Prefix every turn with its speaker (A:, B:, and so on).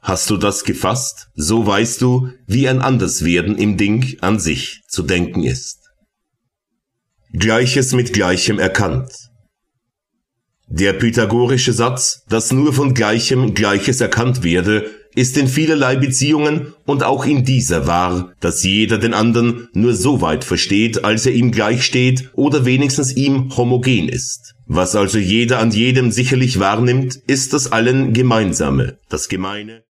A: Hast du das gefasst, so weißt du, wie ein Anderswerden im Ding an sich zu denken ist. Gleiches mit Gleichem erkannt. Der pythagorische Satz, dass nur von Gleichem Gleiches erkannt werde, ist in vielerlei Beziehungen und auch in dieser wahr, dass jeder den anderen nur so weit versteht, als er ihm gleich steht oder wenigstens ihm homogen ist. Was also jeder an jedem sicherlich wahrnimmt, ist das allen Gemeinsame, das Gemeine.